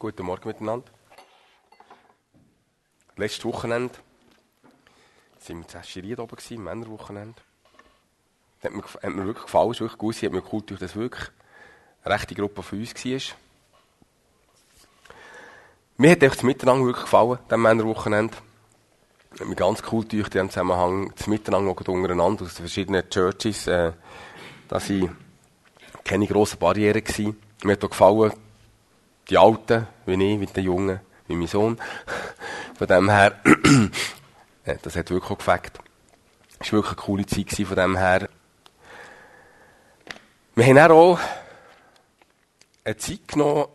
Guten Morgen miteinander. Letztes Wochenende waren wir in Escheried oben, im Männerwochenende. Das hat mir wirklich gefallen, es ist wirklich gut, es hat mir cool gedacht, dass es wirklich eine rechte Gruppe von uns war. Mir hat das Miteinander wirklich gefallen, diesem Männerwochenende. Es hat mir ganz cool gedacht, in diesem Zusammenhang, das Miteinander untereinander aus den verschiedenen Churches, da waren keine grossen Barrieren gewesen. Mir hat auch gefallen, die Alten, wie ich, wie die Jungen, wie mein Sohn. Von dem her, das hat wirklich auch gefällt. Es war wirklich eine coole Zeit gewesen, von dem her. Wir haben dann auch eine Zeit genommen,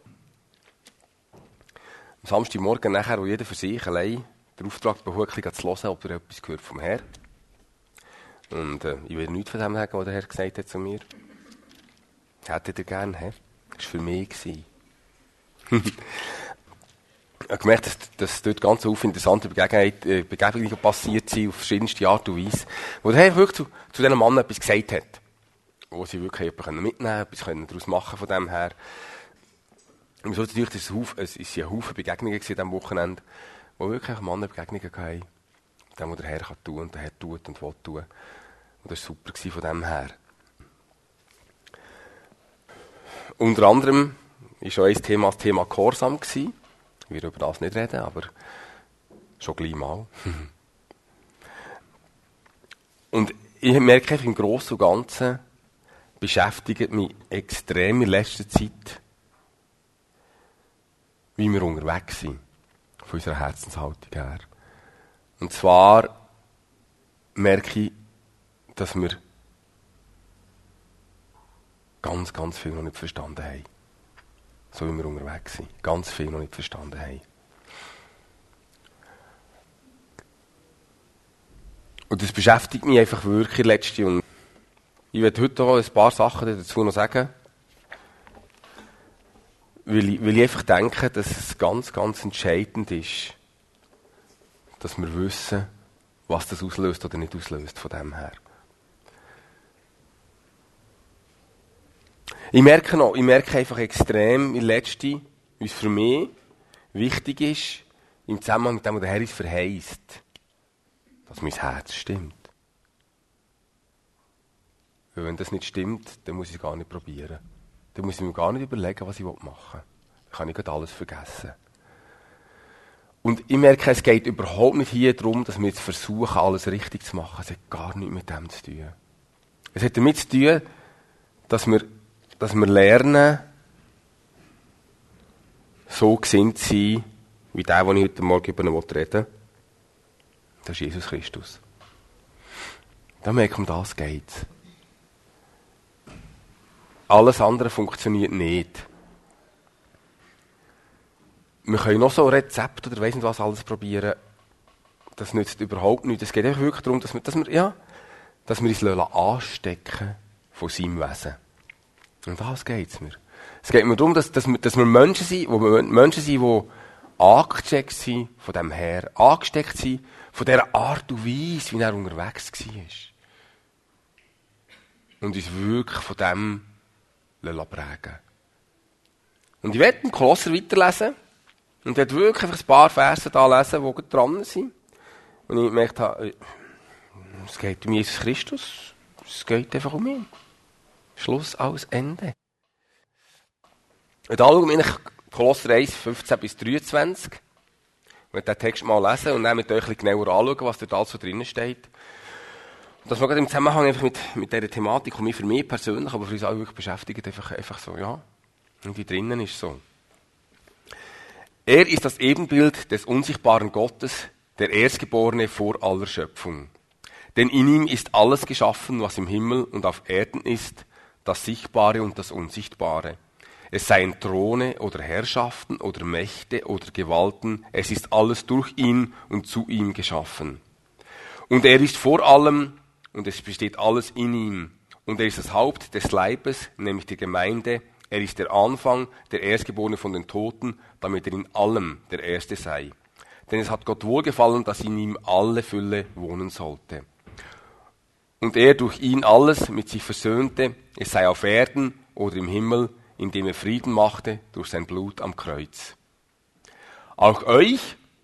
am Samstagmorgen nachher, wo jeder für sich allein den Auftrag bekommt, zu hören, ob er etwas gehört vom Herrn. Und ich will nichts von dem sagen, was der Herr gesagt hat zu mir. Hättet ihr gern, Herr? Das war für mich. Ich habe gemerkt, dass dort ganz viele interessante Begegnungen passiert sind, auf verschiedenste Art und Weise, wo der Herr wirklich zu diesen Mann etwas gesagt hat, wo sie wirklich mitnehmen können, etwas daraus machen von dem her. Und so natürlich, es waren ein Haufen Begegnungen an diesem Wochenende, wo wirklich Männer Begegnungen hatten, dem, was der Herr tun kann und der Herr tut und will tun. Und das war super von dem her. Unter anderem war schon das Thema Gehorsam. Ich werde über das nicht reden, aber schon gleich mal. Und ich merke einfach, im Großen und Ganzen beschäftigt mich extrem in letzter Zeit, wie wir unterwegs sind, von unserer Herzenshaltung her. Und zwar merke ich, dass wir ganz, ganz viel noch nicht verstanden haben. So wie wir unterwegs sind. Ganz viel noch nicht verstanden haben. Und das beschäftigt mich einfach wirklich letzte. Und ich werde heute auch ein paar Sachen dazu noch sagen. Weil ich einfach denke, dass es ganz, ganz entscheidend ist, dass wir wissen, was das auslöst oder nicht auslöst von dem her. Ich merke einfach extrem in letzter, wie es für mich wichtig ist, im Zusammenhang mit dem, was der Herr uns verheißt, dass mein Herz stimmt. Weil wenn das nicht stimmt, dann muss ich es gar nicht probieren. Dann muss ich mir gar nicht überlegen, was ich machen will. Dann kann ich gerade alles vergessen. Und ich merke, es geht überhaupt nicht hier darum, dass wir jetzt versuchen, alles richtig zu machen. Es hat gar nichts mit dem zu tun. Es hat damit zu tun, dass wir lernen, so gesinnt zu sein, wie der, den ich heute Morgen über ihn reden will. Das ist Jesus Christus. Da merke ich, um das geht es. Alles andere funktioniert nicht. Wir können noch so ein Rezept oder weiss nicht was alles probieren. Das nützt überhaupt nichts. Es geht einfach wirklich darum, dass wir uns anstecken von seinem Wesen. Und das geht es mir. Es geht mir darum, dass wir Menschen sind, die angesteckt sind von dem Herr, angesteckt sind von dieser Art und Weise, wie er unterwegs war. Und uns wirklich von dem prägen. Und ich werde im Kolosser weiterlesen und werde wirklich einfach ein paar Verse da lesen, die dran sind. Und ich gemerkt habe, es geht um Jesus Christus, es geht einfach um ihn. Schluss aus Ende. Und da schauen wir Kolosser 1, 15 bis 23. Ich werde den Text mal lesen und dann mit euch ein bisschen genauer anschauen, was dort alles so drinnen steht. Und das war gerade im Zusammenhang einfach mit dieser Thematik, die mich für mich persönlich, aber für uns alle wirklich beschäftigt, einfach so, ja, irgendwie drinnen ist so. Er ist das Ebenbild des unsichtbaren Gottes, der Erstgeborene vor aller Schöpfung. Denn in ihm ist alles geschaffen, was im Himmel und auf Erden ist, das Sichtbare und das Unsichtbare. Es seien Throne oder Herrschaften oder Mächte oder Gewalten, es ist alles durch ihn und zu ihm geschaffen. Und er ist vor allem, und es besteht alles in ihm. Und er ist das Haupt des Leibes, nämlich der Gemeinde. Er ist der Anfang, der Erstgeborene von den Toten, damit er in allem der Erste sei. Denn es hat Gott wohlgefallen, dass in ihm alle Fülle wohnen sollte. Und er durch ihn alles mit sich versöhnte, es sei auf Erden oder im Himmel, indem er Frieden machte durch sein Blut am Kreuz. Auch euch,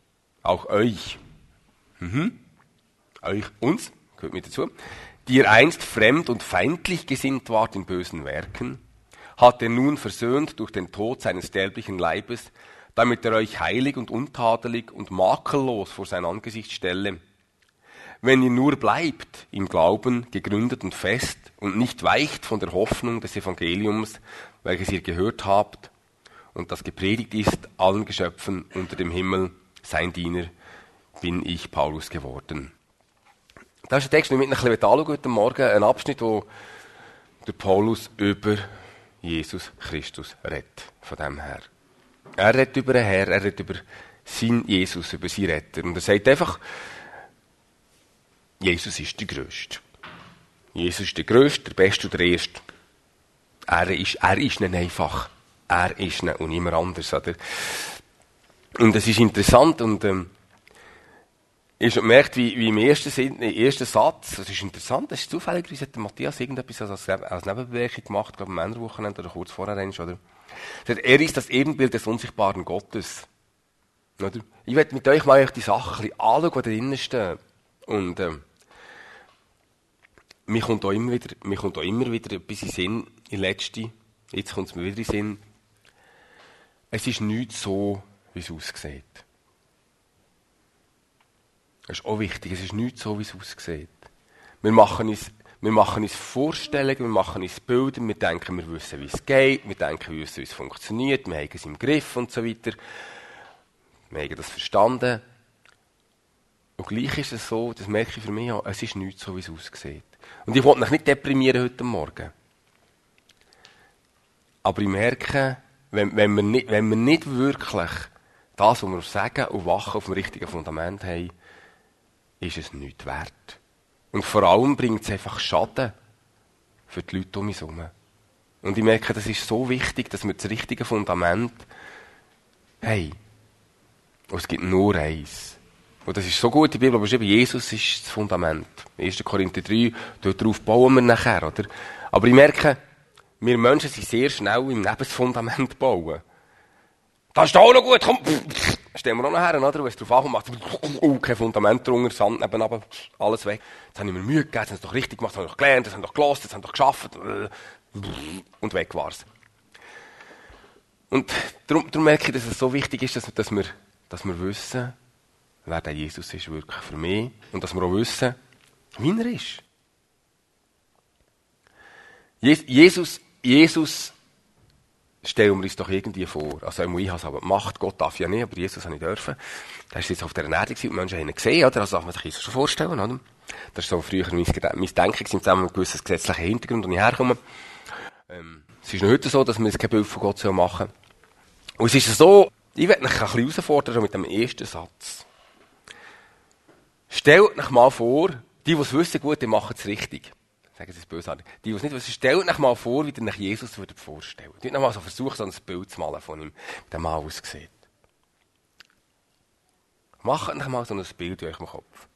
uns, gehört mit dazu, die ihr einst fremd und feindlich gesinnt wart in bösen Werken, hat er nun versöhnt durch den Tod seines sterblichen Leibes, damit er euch heilig und untadelig und makellos vor sein Angesicht stelle. Wenn ihr nur bleibt im Glauben, gegründet und fest, und nicht weicht von der Hoffnung des Evangeliums, welches ihr gehört habt, und das gepredigt ist allen Geschöpfen unter dem Himmel, sein Diener bin ich, Paulus, geworden. Das ist der Text, den ich mit ein bisschen anschauen heute Morgen, ein Abschnitt, wo der Paulus über Jesus Christus redet, von dem her. Er redet über den Herr, er redet über seinen Jesus, über seinen Retter. Und er sagt einfach, Jesus ist der Größte. Jesus ist der Größte, der Beste und der Erste. Er ist nicht einfach. Er ist nicht und niemand anders. Oder? Und es ist interessant und ich habe gemerkt, wie im ersten Satz, das ist interessant, das ist zufällig, hat der Matthias irgendetwas als Nebenbemerkung gemacht, ich glaube am Männerwochenende oder kurz vorher, oder? Er ist das Ebenbild des unsichtbaren Gottes. Oder? Ich werde mit euch mal die Sachen ein bisschen anschauen, die da drinnen stehen. Und mir kommt auch immer wieder etwas in den Sinn, jetzt kommt es mir wieder in den Sinn, es ist nicht so, wie es aussieht. Das ist auch wichtig, es ist nicht so, wie es aussieht. Wir machen uns Vorstellungen, wir machen uns Bilder, wir denken, wir wissen, wie es geht, wir denken, wir wissen, wie es funktioniert, wir haben es im Griff und so weiter. Wir haben das verstanden. Und gleich ist es so, das merke ich für mich auch, es ist nicht so, wie es aussieht. Und ich wollte mich nicht deprimieren heute Morgen. Aber ich merke, wenn wir nicht wirklich das, was wir sagen und wachen auf dem richtigen Fundament haben, ist es nichts wert. Und vor allem bringt es einfach Schaden für die Leute um uns herum. Und ich merke, das ist so wichtig, dass wir das richtige Fundament haben. Und es gibt nur eins. Und das ist so gut in der Bibel beschrieben, Jesus ist das Fundament. 1. Korinther 3, darauf bauen wir nachher, oder? Aber ich merke, wir Menschen sind sehr schnell im Nebensfundament bauen. Das ist auch noch gut, komm, stellen wir auch noch her, oder? Wenn es drauf ankommt, macht kein Fundament drunter, Sand nebenan, alles weg. Jetzt habe ich mir Mühe gegeben, jetzt haben sie doch richtig gemacht, jetzt haben sie doch gelernt, jetzt haben sie doch gelernt, jetzt haben sie doch geschafft. Und weg war's. Und darum merke ich, dass es so wichtig ist, dass wir wissen, wer der Jesus ist wirklich für mich. Und dass wir auch wissen, wie er ist. Jesus stellen wir uns doch irgendwie vor. Also ich habe es aber gemacht, Gott darf ja nicht, aber Jesus habe ich dürfen. Da ist jetzt auf der Erde gewesen, und Menschen haben ihn gesehen, oder? Also darf man sich Jesus schon vorstellen, oder? Das ist so früher mein Denken zusammen mit einem gewissen gesetzlichen Hintergrund, wo ich herkomme. Es ist noch heute so, dass wir kein Bild von Gott machen sollen. Und es ist so, ich werde mich ein bisschen herausfordern mit dem ersten Satz. Stellt euch mal vor, die es wissen, gut, die machen es richtig. Sagen Sie es bösartig. Die es nicht wissen, stellt euch mal vor, wie ihr euch Jesus vorstellen würdet. Nicht mal so versuchen, so ein Bild zu malen von ihm, wie der Mann aussieht. Macht euch mal so ein Bild in eurem Kopf.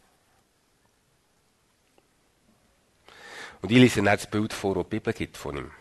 Und ich lese dann das Bild vor, das die Bibel gibt von ihm.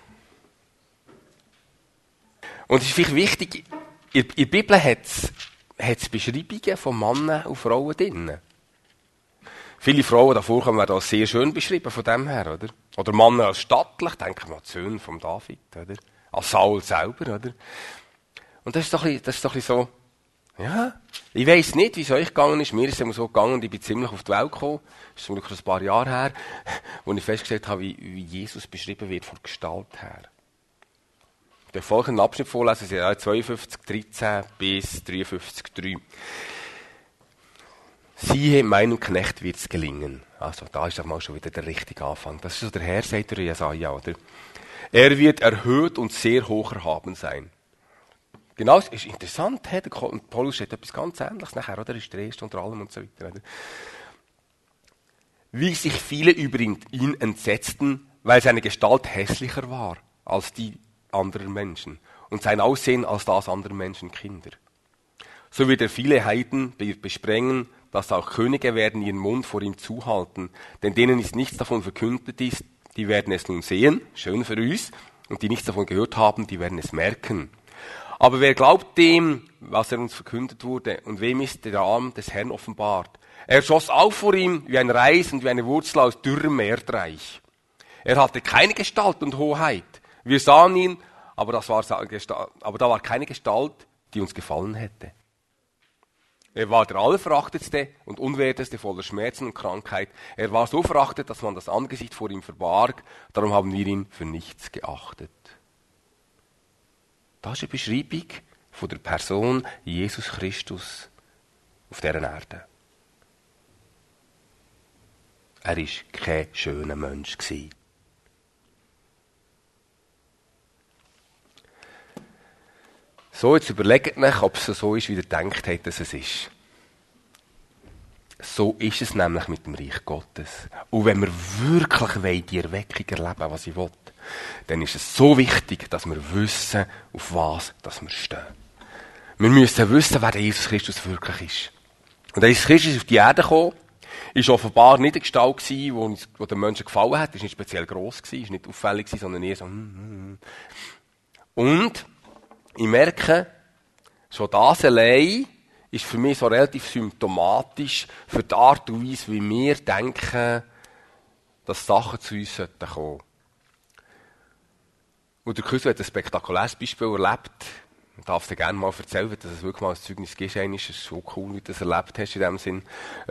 Und es ist vielleicht wichtig, in der Bibel hat es Beschreibungen von Männern und Frauen drin. Viele Frauen davor kommen werden als sehr schön beschrieben von dem her, oder? Oder Männer als stattlich, denken wir an die Söhne von David, oder? Als Saul selber, oder? Und das ist doch ein bisschen so, ja, ich weiss nicht, wie es euch gegangen ist. Mir ist es immer so gegangen und ich bin ziemlich auf die Welt gekommen. Das ist zum Glück schon ein paar Jahre her, wo ich festgestellt habe, wie Jesus beschrieben wird von der Gestalt her. Der folgende Abschnitt vorlesen, ist ja 52, 13 bis 53, 3. Siehe, meinem Knecht wird's gelingen. Also, da ist doch mal schon wieder der richtige Anfang. Das ist so der Herr, sagt der Jesaja, oder? Er wird erhöht und sehr hoch erhaben sein. Genau, es ist interessant, der Paulus hat etwas ganz Ähnliches nachher, oder? Er ist der Erste unter allem und so weiter, oder? Wie sich viele über ihn entsetzten, weil seine Gestalt hässlicher war als die anderer Menschen und sein Aussehen als das anderer Menschen Kinder. So wird er viele Heiden besprengen, dass auch Könige werden ihren Mund vor ihm zuhalten, denn denen ist nichts davon verkündet ist, die werden es nun sehen, schön für uns, und die nichts davon gehört haben, die werden es merken. Aber wer glaubt dem, was er uns verkündet wurde, und wem ist der Arm des Herrn offenbart? Er schoss auf vor ihm wie ein Reis und wie eine Wurzel aus dürrem Erdreich. Er hatte keine Gestalt und Hoheit. Wir sahen ihn, aber da war keine Gestalt, die uns gefallen hätte. Er war der Allerverachtetste und Unwerteste, voller Schmerzen und Krankheit. Er war so verachtet, dass man das Angesicht vor ihm verbarg. Darum haben wir ihn für nichts geachtet. Das ist eine Beschreibung von der Person Jesus Christus auf dieser Erde. Er war kein schöner Mensch. So, jetzt überlegt euch, ob es so ist, wie ihr denkt habt, dass es ist. So ist es nämlich mit dem Reich Gottes. Und wenn wir wirklich die Erweckung erleben, was ich will, dann ist es so wichtig, dass wir wissen, auf was dass wir stehen. Wir müssen wissen, wer Jesus Christus wirklich ist. Und Jesus Christus ist auf die Erde gekommen, ist offenbar nicht eine Gestalt gewesen, die den Menschen gefallen hat. Er war nicht speziell gross gewesen, ist nicht auffällig gewesen, sondern eher so. Und ich merke, schon das allein ist für mich so relativ symptomatisch für die Art und Weise, wie wir denken, dass Sachen zu uns kommen sollten. Und der Küssel hat ein spektakuläres Beispiel erlebt. Ich darf es dir gerne mal erzählen, dass es wirklich mal ein Zeugnis ist. Es ist schon cool, wie du das erlebt hast in dem Sinn.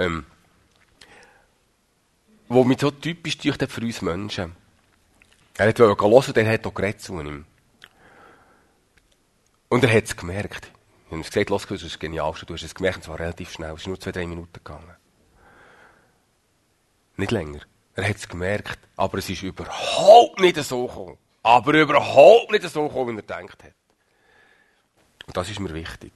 Wo mich so typisch tut für uns Menschen. Er wollte hören, der hat auch geredet zu ihm. Und er hat es gemerkt. Ich habe gesagt, los, das ist genial, du hast es gemerkt, und zwar relativ schnell. Es ist nur 2-3 Minuten gegangen. Nicht länger. Er hat es gemerkt, aber es ist überhaupt nicht so gekommen. Aber überhaupt nicht so gekommen, wie er gedacht hat. Und das ist mir wichtig.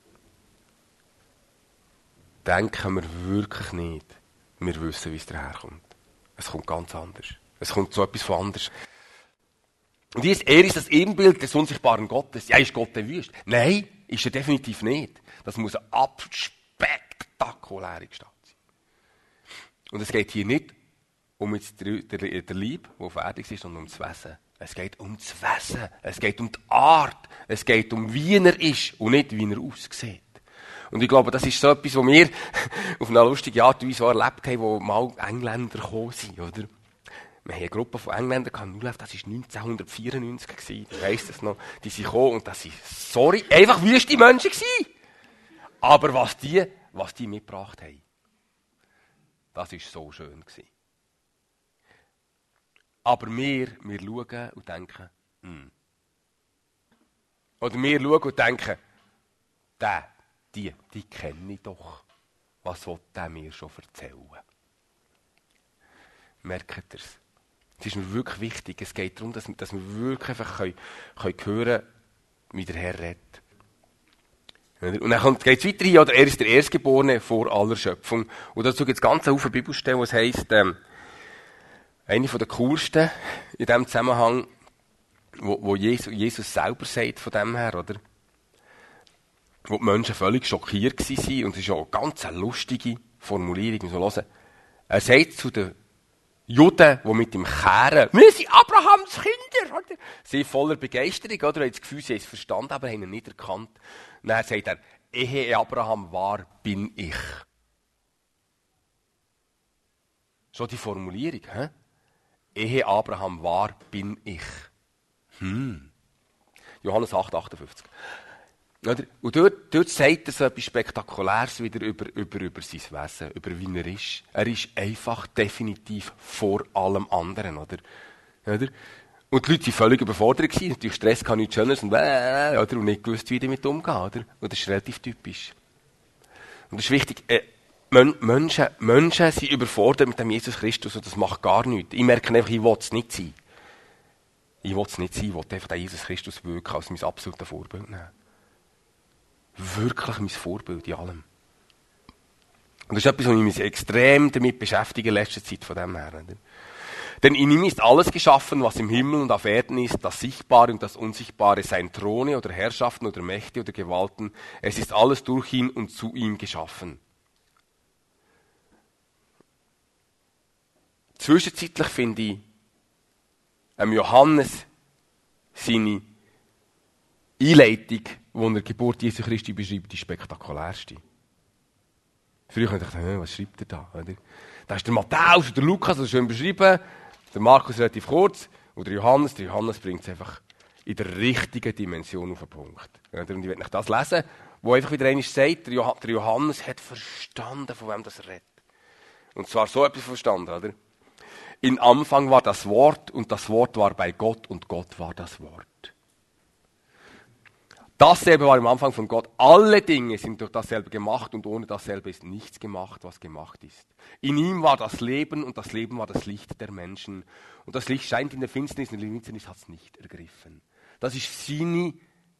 Denken wir wirklich nicht, wir wissen, wie es daherkommt. Es kommt ganz anders. Es kommt so etwas von anders. Und er ist das Ebenbild des unsichtbaren Gottes. Ja, ist Gott der Wüste? Nein, ist er definitiv nicht. Das muss eine spektakuläre Gestalt sein. Und es geht hier nicht um jetzt der Lieb, der fertig ist, sondern um das Wesen. Es geht um das Wesen. Es geht um die Art. Es geht um, wie er ist und nicht, wie er aussieht. Und ich glaube, das ist so etwas, was wir auf eine lustige Art und Weise erlebt haben, wo mal Engländer gekommen sind, oder? Wir haben eine Gruppe von Engländern gehabt, das war 1994, ich weiss das noch. Die sind gekommen und das waren, einfach wüste Menschen gewesen. Aber was die mitgebracht haben, das war so schön gewesen. Aber wir schauen und denken, Oder wir schauen und denken, die kenne ich doch. Was will der mir schon erzählen? Merkt ihr es? Es ist mir wirklich wichtig. Es geht darum, dass wir wirklich einfach hören können, wie der Herr redet. Und dann geht es weiter hier, oder er ist der Erstgeborene vor aller Schöpfung. Und dazu gibt es ganz viele Bibelstellen, was heisst, eine von der coolsten in diesem Zusammenhang, wo Jesus selber sagt von dem her, oder? Wo die Menschen völlig schockiert waren. Und es ist auch eine ganz lustige Formulierung. So hören. Er sagt zu den Juden, die mit ihm kehren, wir sind Abrahams Kinder, oder? Sie voller Begeisterung, oder? Haben das Gefühl, sie haben es verstanden, aber haben ihn nicht erkannt. Und dann sagt er, ehe Abraham war, bin ich. So die Formulierung, hä? Ehe Abraham war, bin ich. Johannes 8,58. Und dort sagt er so etwas Spektakuläres wieder über sein Wesen, über wie er ist. Er ist einfach definitiv vor allem anderen, oder? Und die Leute waren völlig überfordert gewesen. Natürlich Stress kann nichts Schöneres und nicht gewusst, wie damit umgehen, oder? Und das ist relativ typisch. Und das ist wichtig. Menschen sind überfordert mit dem Jesus Christus und das macht gar nichts. Ich merke einfach, ich will es nicht sein. Ich will einfach den Jesus Christus wirklich als mein absolutes Vorbild nehmen. Wirklich mein Vorbild in allem. Und das ist etwas, was ich mich extrem damit beschäftige in letzter Zeit von dem her. Denn in ihm ist alles geschaffen, was im Himmel und auf Erden ist, das Sichtbare und das Unsichtbare, seien Throne oder Herrschaften oder Mächte oder Gewalten. Es ist alles durch ihn und zu ihm geschaffen. Zwischenzeitlich finde ich Johannes seine Einleitung wo er die Geburt Jesu Christi beschreibt, die spektakulärste. Früher habe ich gedacht, was schreibt er da? Oder? Da ist der Matthäus und der Lukas, das ist schön beschrieben. Der Markus relativ kurz. Und der Johannes bringt es einfach in der richtigen Dimension auf den Punkt. Und ich werde nicht das lesen, wo einfach wieder einmal sagt, der Johannes hat verstanden, von wem das redet. Und zwar so etwas verstanden, oder? Im Anfang war das Wort und das Wort war bei Gott und Gott war das Wort. Dasselbe war im Anfang von Gott. Alle Dinge sind durch dasselbe gemacht und ohne dasselbe ist nichts gemacht, was gemacht ist. In ihm war das Leben und das Leben war das Licht der Menschen. Und das Licht scheint in der Finsternis und die Finsternis hat es nicht ergriffen. Das ist seine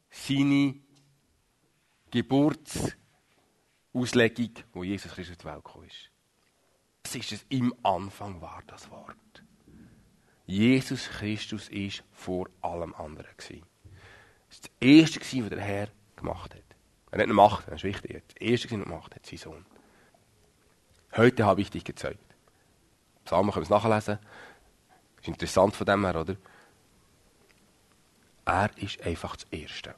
Geburtsauslegung, wo Jesus Christus auf die Welt gekommen ist. Das ist es. Im Anfang war das Wort. Jesus Christus ist vor allem anderen gewesen. Das war das Erste, was der Herr gemacht hat. Er hat nicht gemacht, das ist wichtig. Das Erste, was er gemacht hat, sein Sohn. Heute habe ich dich gezeugt. Psalmen können wir es nachlesen. Das ist interessant von dem her, oder? Er ist einfach das Erste.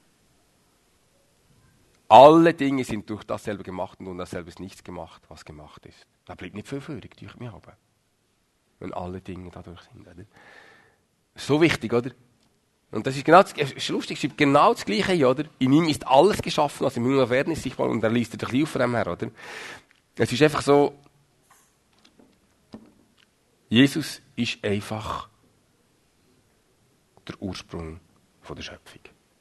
Alle Dinge sind durch dasselbe gemacht und dasselbe ist nichts gemacht, was gemacht ist. Da bleibt nicht viel übrig, durch mich haben. Wenn alle Dinge dadurch sind, oder? So wichtig, oder? Und das ist genau, ist lustig, schreibt genau das Gleiche hier, oder? In ihm ist alles geschaffen, was im Himmel und auf Erden ist sichtbar, und er liest ein bisschen auf von dem her, oder? Es ist einfach so, Jesus ist einfach der Ursprung von der Schöpfung.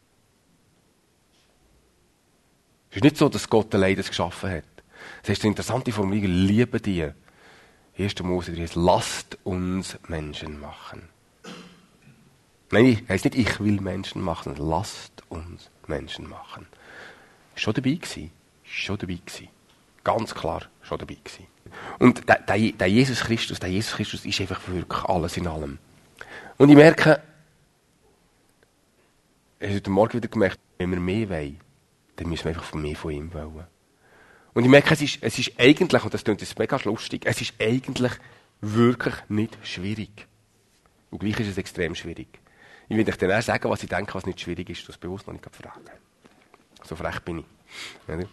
Es ist nicht so, dass Gott allein das geschaffen hat. Das ist eine interessante Formulierung, liebe die. 1. Mose 3 heißt, lasst uns Menschen machen. Nein, heißt nicht, ich will Menschen machen, sondern lasst uns Menschen machen. Schon dabei gewesen. Ganz klar, schon dabei gewesen. Und der Jesus Christus ist einfach wirklich alles in allem. Und ich merke, ich habe heute Morgen wieder gemerkt, wenn wir mehr wollen, dann müssen wir einfach mehr von ihm wollen. Und ich merke, es ist eigentlich, und das klingt jetzt mega lustig, es ist eigentlich wirklich nicht schwierig. Und gleich ist es extrem schwierig. Ich will euch dann erst sagen, was ich denke, was nicht schwierig ist, das bewusst noch nicht fragen. So frech bin ich. Oder?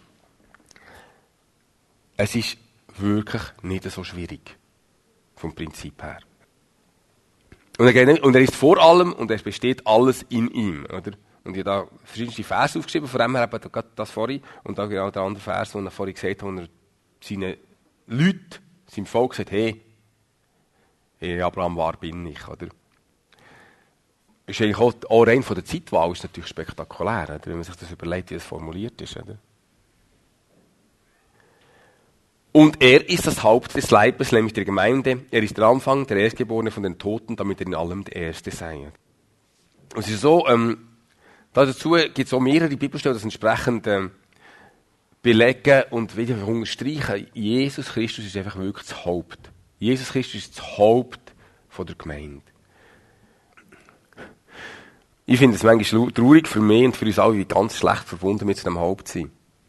Es ist wirklich nicht so schwierig. Vom Prinzip her. Und er ist vor allem, und es besteht alles in ihm. Oder? Und ich habe da verschiedene Verse aufgeschrieben, von dem her eben gerade das vorhin, und auch genau der andere Vers, den er vorhin gesagt hat, wo er seinen Leuten, seinem Volk gesagt hat, hey, Abraham war, bin ich. Oder? Ist eigentlich auch rein von der Zeitwahl ist natürlich spektakulär, oder? Wenn man sich das überlegt, wie es formuliert ist. Oder? Und er ist das Haupt des Leibes, nämlich der Gemeinde. Er ist der Anfang, der Erstgeborene von den Toten, damit er in allem der Erste sei. Und es ist so, dazu gibt es auch mehrere Bibelstellen, das entsprechend belegen und wieder unterstreichen. Jesus Christus ist einfach wirklich das Haupt. Jesus Christus ist das Haupt von der Gemeinde. Ich finde es manchmal traurig für mich und für uns alle, wie ganz schlecht verbunden mit dem Haupt sind.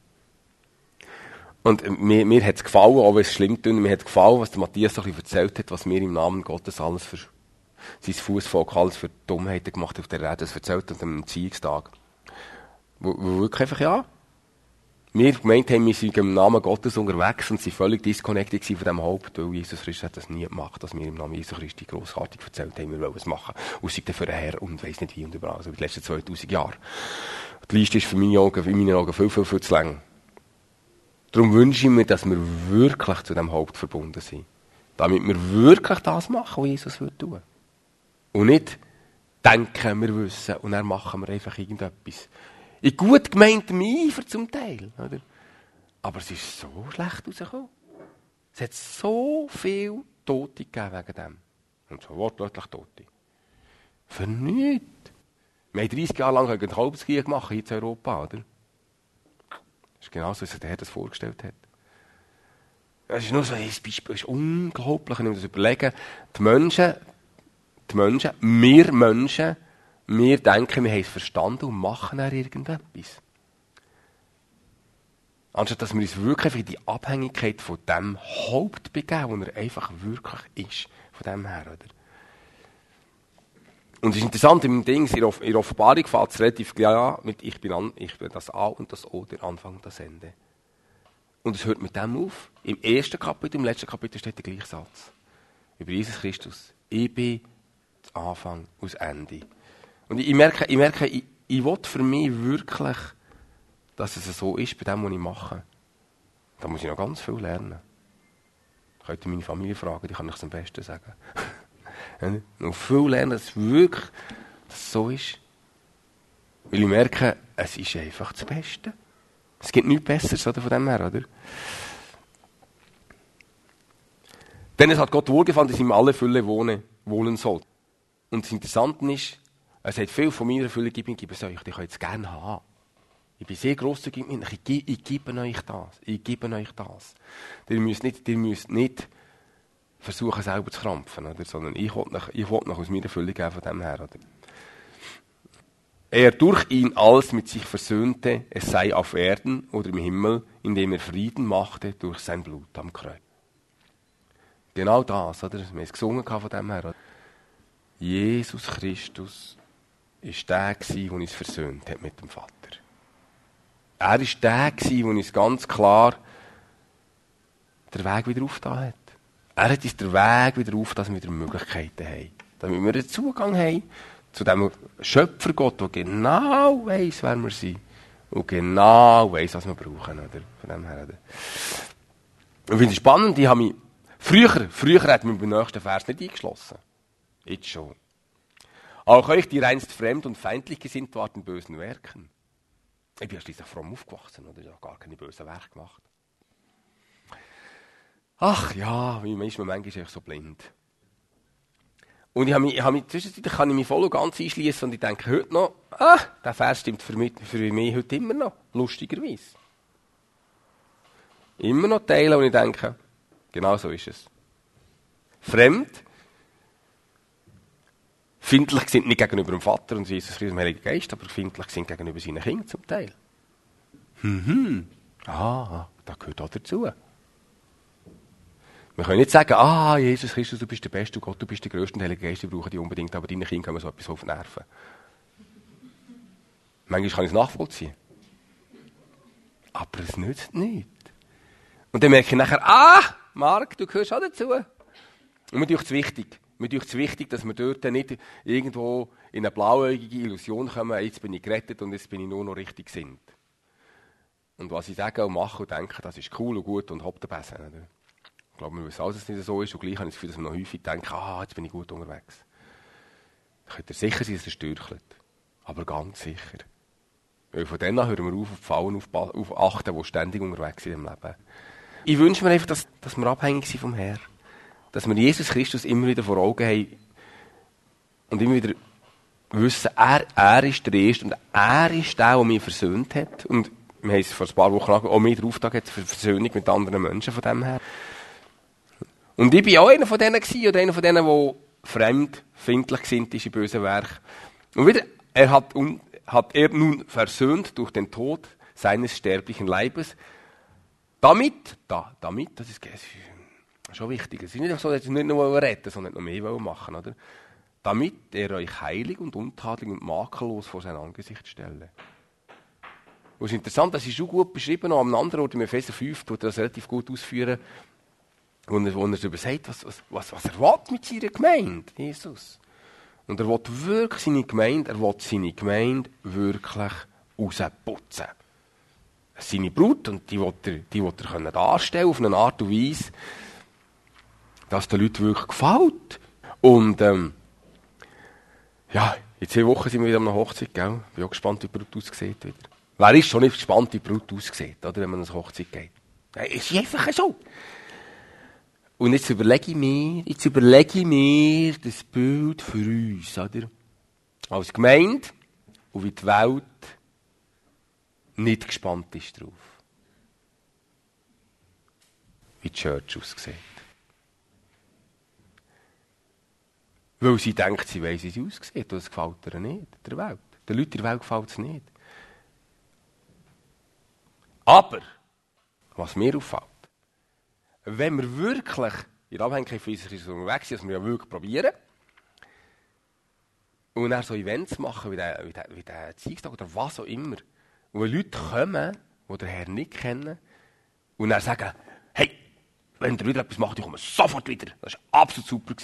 Und mir hat es gefallen, auch wenn es schlimm tut, mir hat es gefallen, was der Matthias so ein bisschen erzählt hat, was wir im Namen Gottes alles für sein Fußvolk alles für Dummheiten gemacht auf der Erde, das erzählt hat am Erziehungstag. Wo wirklich einfach, ja, wir gemeint haben, wir sind im Namen Gottes unterwegs und sind völlig disconnected von dem Haupt, weil Jesus Christus hat das nie gemacht, dass wir im Namen Jesus Christi grossartig erzählt haben, wir wollen es machen. Und sei für den Herr und weiss nicht wie und überall, also die letzten 2000 Jahre. Die Liste ist für meine Augen viel zu lang. Darum wünsche ich mir, dass wir wirklich zu dem Haupt verbunden sind. Damit wir wirklich das machen, was Jesus tun würde. Und nicht denken, wir wissen, und dann machen wir einfach irgendetwas. In gut gemeintem Eifer zum Teil. Oder? Aber es ist so schlecht rausgekommen. Es hat so viele Tote gegeben wegen dem. Und so wortwörtlich Tote. Für nichts. Wir haben 30 Jahre lang einen Halbskrieg gemacht hier in Europa, oder? Das ist genau so, wie sich der Herr das vorgestellt hat. Es ist nur so ein Beispiel, es ist unglaublich, wenn wir das überlegen. Wir Menschen, wir denken, wir haben es verstanden und machen dann irgendetwas. Anstatt dass wir uns wirklich in die Abhängigkeit von dem Haupt begeben, wo er einfach wirklich ist. Von dem her, oder? Und es ist interessant, im Ding, in der Offenbarung fällt es relativ klar mit ich bin das A und das O, der Anfang und das Ende. Und es hört mit dem auf. Im ersten Kapitel, im letzten Kapitel steht der gleiche Satz. Über Jesus Christus. Ich bin das Anfang und das Ende. Und ich merke, ich will für mich wirklich, dass es so ist bei dem, was ich mache. Da muss ich noch ganz viel lernen. Ich könnte meine Familie fragen, die kann ich es am besten sagen. Noch viel lernen, dass es wirklich so ist. Weil ich merke, es ist einfach das Beste. Es gibt nichts Besseres oder, von dem her, oder? Denn es hat Gott wohlgefallen, dass ihm alle Fülle wohnen soll. Und das Interessante ist, er sagt, viel von meiner Fülle gebe es euch, die könnt es gerne haben. Ich bin sehr grosszügig mit euch, ich gebe euch das. Ich gebe euch das. Ihr müsst nicht versuchen, selber zu krampfen, oder? Sondern ich will noch aus meiner Fülle geben von dem her, oder? Er durch ihn alles mit sich versöhnte, es sei auf Erden oder im Himmel, indem er Frieden machte durch sein Blut am Kreuz. Genau das, oder? Wir haben es gesungen von dem her, oder? Jesus Christus ist der gewesen, der uns versöhnt hat mit dem Vater. Er ist der gewesen, der uns ganz klar den Weg wieder aufgetan hat. Er hat uns den Weg wieder aufgetan, dass wir wieder Möglichkeiten haben. Damit wir einen Zugang haben zu dem Schöpfergott, der genau weiss, wer wir sind. Und genau weiss, was wir brauchen. Oder? Von dem her, oder? Ich finde es spannend, ich habe mich früher hat man beim nächsten Vers nicht eingeschlossen. Jetzt schon. Auch euch, die reinst fremd und feindlich gesinnt wart in bösen Werken. Ich bin ja schließlich fromm aufgewachsen, oder? Ich habe gar keine bösen Werke gemacht. Ach ja, wie ist man manchmal so blind. Und zwischenzeitlich kann ich mich voll und ganz einschließen und ich denke heute noch, der Vers stimmt für mich heute immer noch, lustigerweise. Immer noch teilen und ich denke, genau so ist es. Fremd, findlich sind nicht gegenüber dem Vater und Jesus Christus, dem Heiligen Geist, aber findlich sind gegenüber seinen Kindern zum Teil. Das gehört auch dazu. Wir können nicht sagen, Jesus Christus, du bist der Beste, Gott, du bist der Größte, der Heilige Geist, die brauchen die unbedingt, aber deinen Kindern können wir so etwas auf die Nerven. Manchmal kann ich es nachvollziehen. Aber es nützt nichts. Und dann merke ich nachher, Marc, du gehörst auch dazu. Und mir ist es wichtig. Mir ist es wichtig, dass wir dort nicht irgendwo in eine blauäugige Illusion kommen, jetzt bin ich gerettet und jetzt bin ich nur noch richtig gesinnt. Und was ich sage und mache und denke, das ist cool und gut und hopp der Besen. Ich glaube, wir wissen alles, dass es nicht so ist. Und gleich habe ich das Gefühl, dass man noch häufig denkt, jetzt bin ich gut unterwegs. Da könnt ihr sicher sein, dass er stürchelt. Aber ganz sicher. Weil von dann an hören wir auf die Fallen auf achten, die ständig unterwegs sind im Leben. Ich wünsche mir einfach, dass wir abhängig sind vom Herrn. Dass wir Jesus Christus immer wieder vor Augen haben und immer wieder wissen, er ist der Erste und er ist der, der mich versöhnt hat. Und wir haben es vor ein paar Wochen auch mehr den Auftrag für Versöhnung mit anderen Menschen von dem her. Und ich war auch einer von denen oder einer von denen, der fremdfindlich sind in bösen Werk. Und wieder, hat er nun versöhnt durch den Tod seines sterblichen Leibes, damit, das ist schon wichtig, es ist nicht so, dass er nicht nur retten, sondern noch mehr machen, oder? Damit er euch heilig und untadelig und makellos vor sein Angesicht stelle. Das ist interessant, das ist schon gut beschrieben, noch am anderen Ort, im Epheser 5, tut er das relativ gut ausführen, wo er darüber sagt, was er will mit seiner Gemeinde, Jesus. Und er will wirklich seine Gemeinde wirklich rausputzen. Seine Brut, und die will er darstellen auf eine Art und Weise, dass den Leuten wirklich gefällt. Und in 2 Wochen sind wir wieder an einer Hochzeit, gell? Ich bin auch gespannt, wie die Brut aussieht wieder. Wer ist schon nicht gespannt, wie die Brut aussieht, oder, wenn man an eine Hochzeit geht? Ja, ist einfach so. Und jetzt überlege ich mir das Bild für uns, oder? Als Gemeinde und wie die Welt nicht gespannt ist drauf. Wie die Church aussieht. Weil sie denkt, sie weiss, wie sie aussieht. Und das gefällt ihr nicht, der Welt. Den Leuten in der Welt gefällt es nicht. Aber, was mir auffällt, wenn wir wirklich in der Abhängigkeit von Jesus Christus unterwegs sind, was wir ja wirklich probieren, Und dann so Events machen, wie der Dienstag oder was auch immer. Und wenn Leute kommen, die den Herrn nicht kennen, und dann sagen, hey, wenn ihr wieder etwas macht, ich komme sofort wieder. Das war absolut super.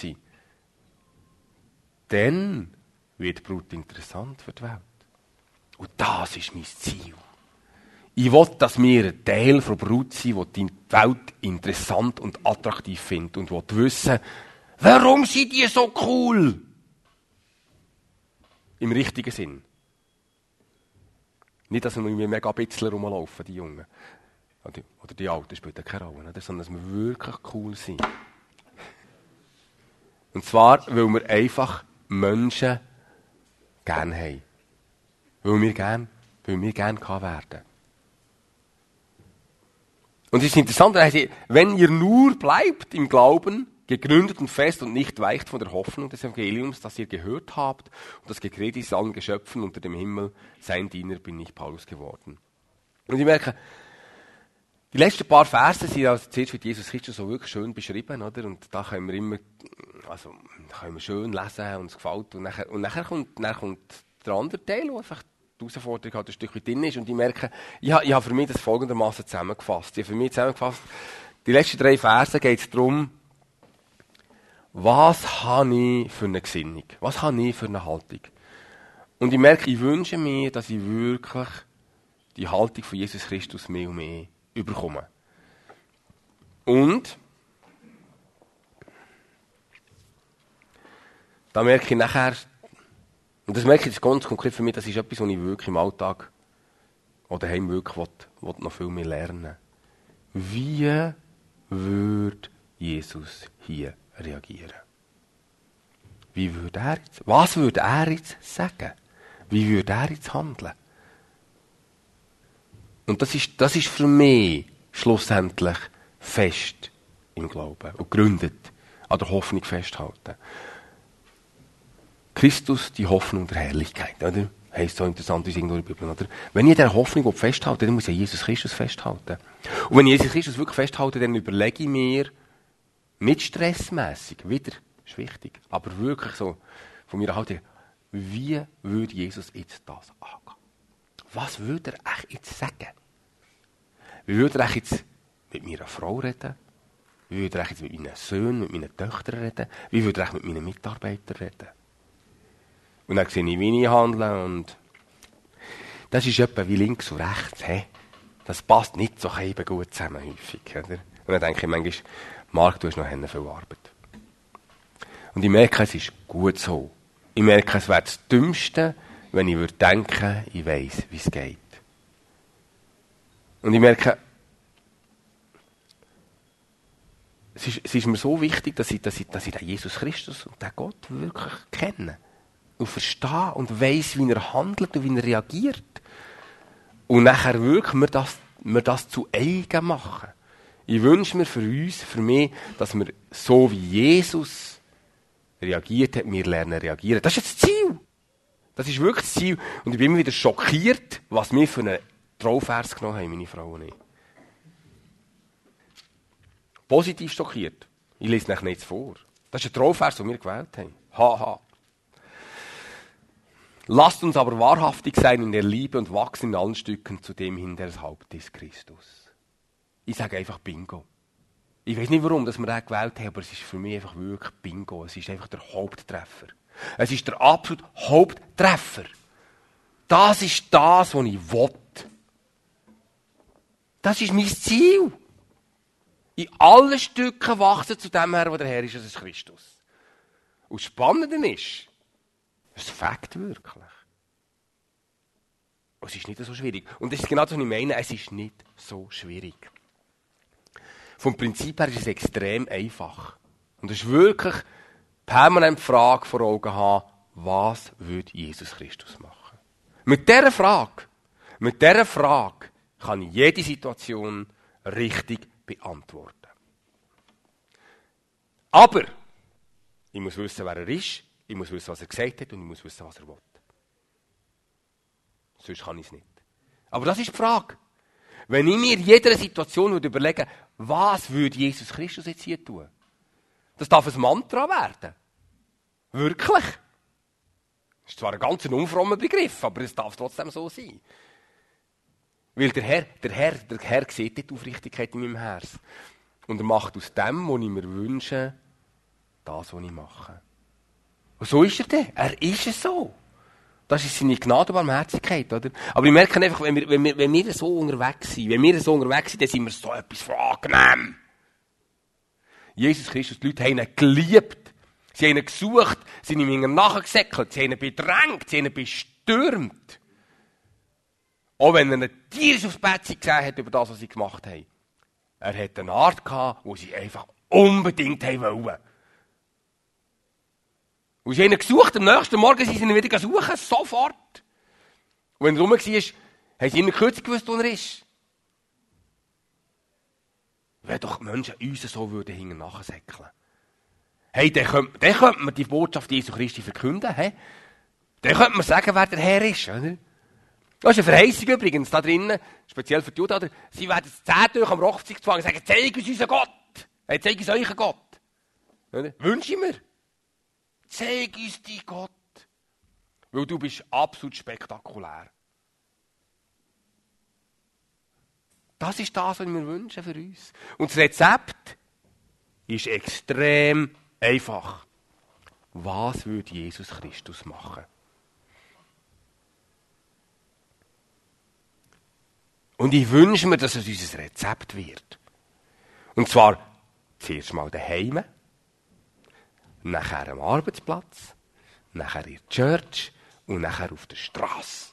Dann wird die Brut interessant für die Welt. Und das ist mein Ziel. Ich will, dass wir ein Teil der Brut sind, die Welt interessant und attraktiv findet und will wissen, warum sind die so cool? Im richtigen Sinn. Nicht, dass wir mega Bitzler rumlaufen, die Jungen. Oder die Alten, spielt keine Rolle, sondern dass wir wirklich cool sind. Und zwar, weil wir einfach Menschen gerne haben. Weil wir gerne werden. Und es ist interessant, wenn ihr nur bleibt im Glauben, gegründet und fest und nicht weicht von der Hoffnung des Evangeliums, das ihr gehört habt, und das Gekret ist allen Geschöpfen unter dem Himmel, sein Diener bin ich Paulus geworden. Und ich merke, die letzten paar Verse sind also zuerst mit Jesus Christus so wirklich schön beschrieben, oder? Und da können wir immer, können wir schön lesen und es gefällt. Und nachher kommt der andere Teil, wo einfach die Herausforderung halt ein Stückchen drin ist. Und ich merke, ich habe für mich das folgendermaßen zusammengefasst. Die letzten 3 Verse geht es darum, was habe ich für eine Gesinnung? Was habe ich für eine Haltung? Und ich merke, ich wünsche mir, dass ich wirklich die Haltung von Jesus Christus mehr und mehr überkomme. Und da merke ich nachher, und das merke ich jetzt ganz konkret für mich, das ist etwas, was ich wirklich im Alltag oder daheim wirklich will noch viel mehr lernen. Wie würde Jesus hier reagieren? Was würde er jetzt sagen? Wie würde er jetzt handeln? Und das ist für mich schlussendlich fest im Glauben und gründet an der Hoffnung festhalten. Christus, die Hoffnung der Herrlichkeit, oder? Heisst so interessant, wie es irgendwo in der Bibel, oder? Wenn ich an dieser Hoffnung festhalte, dann muss ich Jesus Christus festhalten. Und wenn ich Jesus Christus wirklich festhalte, dann überlege ich mir, nicht stressmässig, wieder, ist wichtig, aber wirklich so, von mir Haltung, wie würde Jesus jetzt das angehen? Was würde er echt jetzt sagen? Wie würde er jetzt mit meiner Frau reden? Wie würde er jetzt mit meinen Söhnen, mit meinen Töchtern reden? Wie würde er mit meinen Mitarbeitern reden? Und dann sehe ich, wie ich handle. Und das ist etwa wie links und rechts. He? Das passt nicht so eben gut zusammen häufig. Oder? Und dann denke ich manchmal, Marc, du hast noch viel Arbeit. Und ich merke, es ist gut so. Ich merke, es wäre das Dümmste, wenn ich würde denken, ich weiss, wie es geht. Und ich merke, es ist mir so wichtig, dass ich den Jesus Christus und den Gott wirklich kenne. Und verstehe und weiss, wie er handelt und wie er reagiert. Und nachher wirklich wir das zu eigen machen. Ich wünsche mir für mich, dass wir so wie Jesus reagiert hat, wir lernen reagieren. Das ist jetzt das Ziel. Das ist wirklich das Ziel. Und ich bin immer wieder schockiert, was wir für einen Trauvers genommen haben, meine Frau und ich. Positiv schockiert. Ich lese nachher nichts vor. Das ist ein Trauvers, den wir gewählt haben. Haha. Lasst uns aber wahrhaftig sein in der Liebe und wachsen in allen Stücken zu dem hin, der das Haupt ist, Christus. Ich sage einfach Bingo. Ich weiß nicht, warum dass wir den gewählt haben, aber es ist für mich einfach wirklich Bingo. Es ist einfach der Haupttreffer. Es ist der absolute Haupttreffer. Das ist das, was ich will. Das ist mein Ziel. In allen Stücken wachsen zu dem her, wo der Herr ist, das ist Christus. Und das Spannende ist, es fängt wirklich. Es ist nicht so schwierig. Und das ist genau das, was ich meine. Es ist nicht so schwierig. Vom Prinzip her ist es extrem einfach. Und es ist wirklich permanent die Frage vor Augen haben, was würde Jesus Christus machen? Mit dieser Frage kann ich jede Situation richtig beantworten. Aber ich muss wissen, wer er ist. Ich muss wissen, was er gesagt hat und ich muss wissen, was er will. Sonst kann ich es nicht. Aber das ist die Frage. Wenn ich mir in jeder Situation überlegen würde, was würde Jesus Christus jetzt hier tun? Das darf ein Mantra werden. Wirklich. Das ist zwar ein ganz unfrommer Begriff, aber es darf trotzdem so sein. Weil der Herr sieht die Aufrichtigkeit in meinem Herz. Und er macht aus dem, was ich mir wünsche, das, was ich mache. Und so ist er dann. Er ist es so. Das ist seine Gnade und Barmherzigkeit, oder? Aber ich merke einfach, wenn wir so unterwegs sind, dann sind wir so etwas von angenehm. Jesus Christus, die Leute haben ihn geliebt. Sie haben ihn gesucht, sie haben ihm nachgesäckelt, sie haben ihn bedrängt, sie haben ihn bestürmt. Auch wenn er ein Tier aufs Bett gesehen hat über das, was sie gemacht haben. Er hatte eine Art gehabt, wo sie einfach unbedingt wollten. Und sie haben ihn gesucht, am nächsten Morgen sind sie ihn wieder suchen, sofort. Und wenn er rum war, haben sie ihn kürzlich gewusst, wo er ist. Wenn doch die Menschen uns so hinten nachsäckeln. Hey, dann könnte man die Botschaft Jesu Christi verkünden. Hey? Dann könnte man sagen, wer der Herr ist. Oder? Das ist eine Verheißung übrigens da drinnen, speziell für die Juden. Oder? Sie werden das 10 am Hochzeitstag und sagen, zeig uns unseren Gott. Hey, zeig uns euren Gott. Oder? Wünsche ich mir. Zeig uns deinen Gott. Weil du bist absolut spektakulär. Das ist das, was wir wünschen für uns. Und das Rezept ist extrem einfach. Was würde Jesus Christus machen? Und ich wünsche mir, dass es unser Rezept wird. Und zwar zuerst mal daheim, nachher am Arbeitsplatz, nachher in der Church und nachher auf der Straße.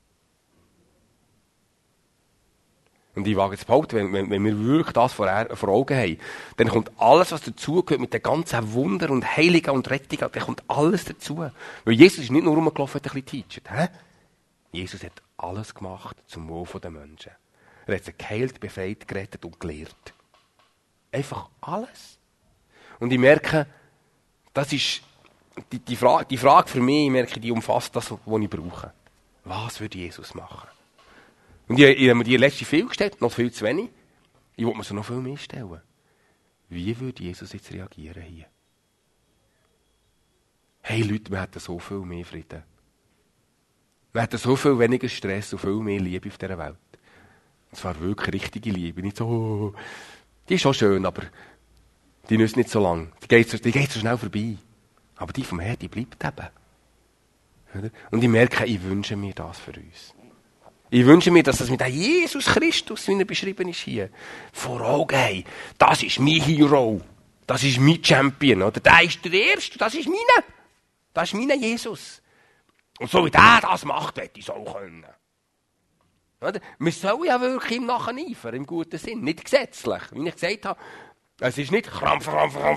Und ich wage jetzt behaupten, wenn wir wirklich das vor Augen haben, dann kommt alles, was dazugehört, mit den ganzen Wunder und Heiligen und Rettungen, dann kommt alles dazu. Weil Jesus ist nicht nur rumgelaufen und ein bisschen teacht. Jesus hat alles gemacht zum Wohl der Menschen. Er hat sie geheilt, befreit, gerettet und gelehrt. Einfach alles. Und ich merke, das ist die Frage für mich, ich merke, die umfasst das, was ich brauche. Was würde Jesus machen? Und ich habe mir die letzte viel gestellt, noch viel zu wenig. Ich wollte mir so noch viel mehr stellen. Wie würde Jesus jetzt reagieren hier? Hey Leute, wir hätten so viel mehr Frieden. Wir hätten so viel weniger Stress und viel mehr Liebe auf dieser Welt. Und zwar wirklich richtige Liebe. Nicht so, die ist schon schön, aber die nützt nicht so lange. Die geht so schnell vorbei. Aber die vom Herrn, die bleibt eben. Und ich merke, ich wünsche mir das für uns. Ich wünsche mir, dass das mit Jesus Christus, wie er beschrieben ist hier, vor Augen haben. Das ist mein Hero. Das ist mein Champion. Oder? Der ist der Erste. Das ist meine. Das ist mein Jesus. Und so wie der das macht, hätte ich es auch können. Oder? Wir sollen ja wirklich ihm nacheifern, im guten Sinn. Nicht gesetzlich. Wie ich gesagt habe, es ist nicht Krampf.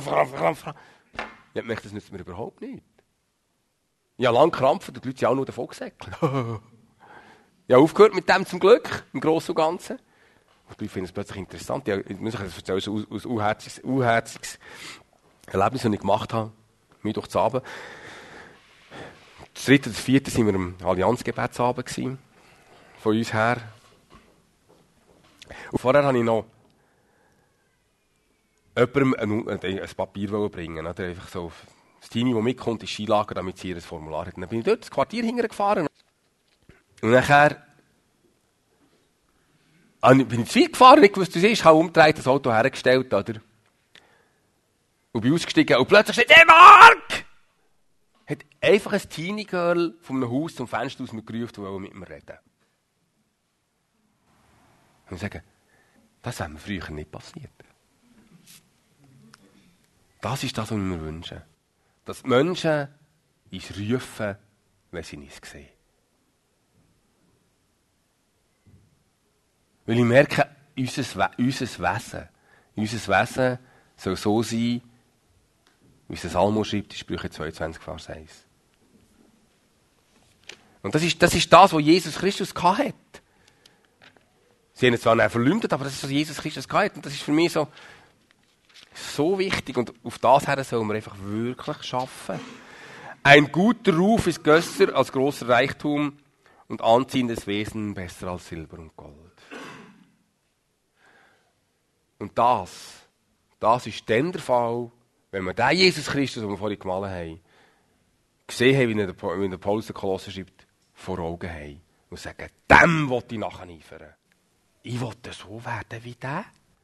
Ich merke, das nützt mir überhaupt nicht. Ich habe lange krampfen und die Leute sind auch nur davon gesäckelt. Ich habe aufgehört mit dem zum Glück, im Großen und Ganzen. Und ich finde es plötzlich interessant. Ich muss euch das erzählen, so aus unherziges Erlebnis, das ich gemacht habe. Mittwoch zu Abend. Das 3. und 4. waren wir am Allianzgebetsabend gewesen. Von uns her. Und vorher habe ich noch jemandem ein Papier bringen. Oder? Einfach so, das Team, das mitkommt, ist Skilager, damit sie ihr Formular hat. Dann bin ich dort das Quartier hintergefahren. Und nachher bin ich zu viel gefahren, nicht gewusst, was es ist, habe umgedreht, das Auto hergestellt, oder? Und bin ausgestiegen und plötzlich steht, hey Mark! Hat einfach ein Teenie Girl von einem Haus zum Fenster aus mir gerufen und wollte mit mir reden. Und ich sage, das wäre mir früher nicht passiert. Das ist das, was wir mir wünschen. Dass die Menschen uns rufen, wenn sie uns sehen. Weil ich merke, unser Wesen soll so sein, wie es Salomo schreibt, in Sprüche 22, Vers 1. Und das ist das, was Jesus Christus hatte. Sie haben es zwar nicht verleumdet, aber das ist, was Jesus Christus hatte. Und das ist für mich so wichtig. Und auf das her sollen wir einfach wirklich schaffen. Ein guter Ruf ist grösser als grosser Reichtum und anziehendes Wesen besser als Silber und Gold. Und das ist dann der Fall, wenn wir den Jesus Christus, den wir vorhin gemalt haben, gesehen haben, wie der Paulus den Kolosser schreibt, vor Augen haben. Und sagen, dem will ich nacheifern. Ich will so werden wie der.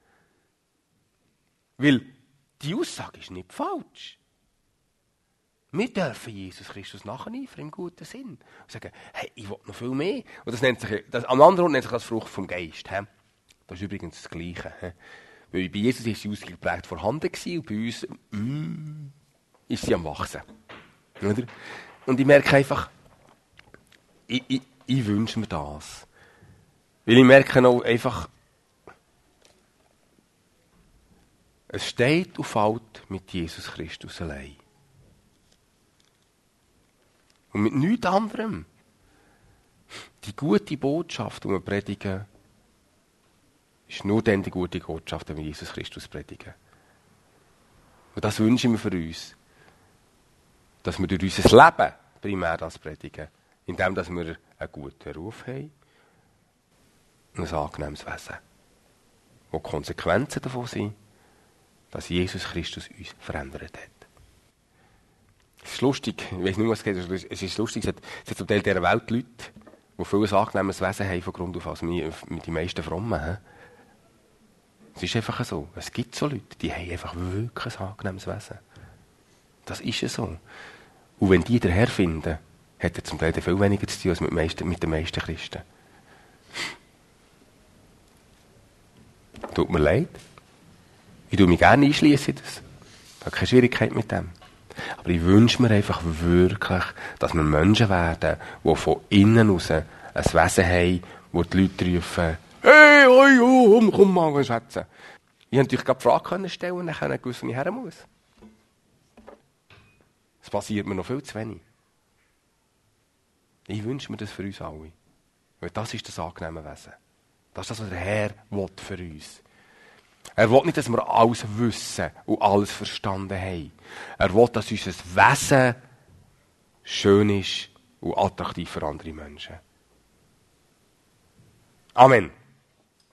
Weil die Aussage ist nicht falsch. Wir dürfen Jesus Christus nacheifern, im guten Sinn. Und sagen, hey, ich will noch viel mehr. Und das nennt sich, am anderen Ort nennt sich das Frucht vom Geist. He? Das ist übrigens das Gleiche. He? Weil bei Jesus ist die Aussage geprägt vorhanden gewesen, und bei uns ist sie am Wachsen. Oder? Und ich merke einfach, ich wünsche mir das. Weil ich merke auch einfach, es steht und fällt mit Jesus Christus allein. Und mit nichts anderem. Die gute Botschaft, die wir predigen, ist nur dann die gute Botschaft, wenn wir Jesus Christus predigen. Und das wünsche ich mir für uns. Dass wir durch unser Leben primär das predigen. Indem dass wir einen guten Ruf haben und ein angenehmes Wesen. Wo die Konsequenzen davon sind, dass Jesus Christus uns verändert hat. Es ist lustig, ich weiß nicht, was es geht, es ist lustig, es hat zum Teil dieser Welt Leute, die viel ein angenehmes Wesen haben von Grund auf als mit den meisten Frommen. Es ist einfach so. Es gibt so Leute, die haben einfach wirklich ein angenehmes Wesen. Das ist ja so. Und wenn die den Herrn finden, hat er zum Teil viel weniger zu tun als mit den meisten Christen. Tut mir leid. Ich tue mich gerne einschließen in das. Ich habe keine Schwierigkeit mit dem. Aber ich wünsche mir einfach wirklich, dass wir Menschen werden, die von innen raus ein Wesen haben, wo die Leute rufen, hey, oi, komm mal, was schwätzen. Ich konnte natürlich gerade die Frage stellen und dann gewusst, wo ich her muss. Das passiert mir noch viel zu wenig. Ich wünsche mir das für uns alle. Weil das ist das angenehme Wesen. Das ist das, was der Herr will für uns. Er will nicht, dass wir alles wissen und alles verstanden haben. Er will, dass unser Wesen schön ist und attraktiv für andere Menschen. Amen.